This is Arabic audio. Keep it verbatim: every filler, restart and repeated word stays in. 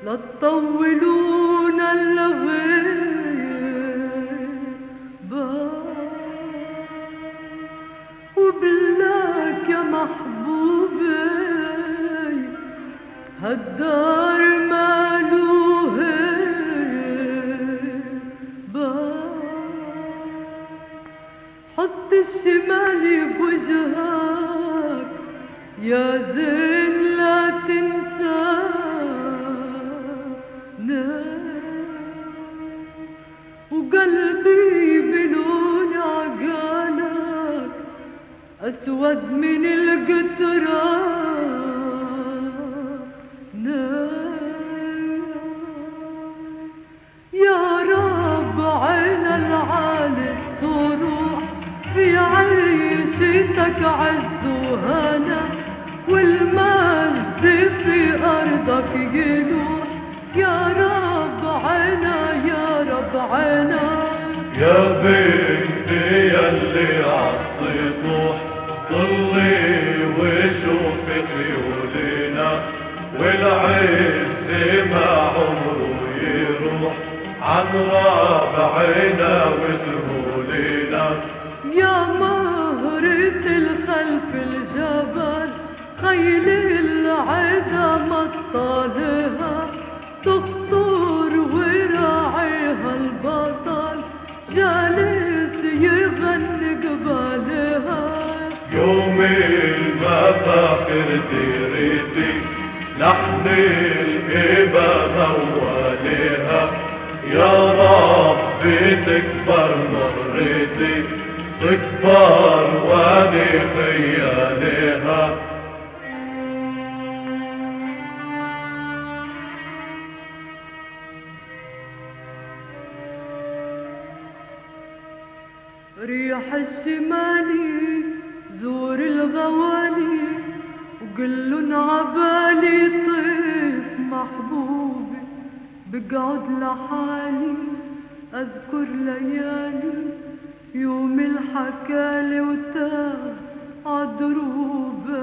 لا تطولون الغيبة وبلاك يا محبوبي هالدار مالو هيبة حط الشمال بوجهك يا زين لا تنسانا وقلبي بلون عقالك أسود من القطران يا رب عين العالي الصروح في عيشتك عز وهنا والمجد في أرضك يلوح يا رب عنا يا رب عنا يا بنتي يلي عالسطوح طلي وشوفي خيولنا والعز ما عمره يروح عن رابعنا وسهولنا يا مهرة الخلف الجبل خيل العدا مطالها تخطر وراعيها البطل جالس يغني قبالها يوم المفاخر ديرتي لحن الهبة مواليها يا رب تكبر مرتي تكبر واني خيالها ريح الشمالي زور الغواني وقلن عبالي طيف محبوبي بقعد لحالي اذكر ليالي يوم الحكالي وتاه عدروبي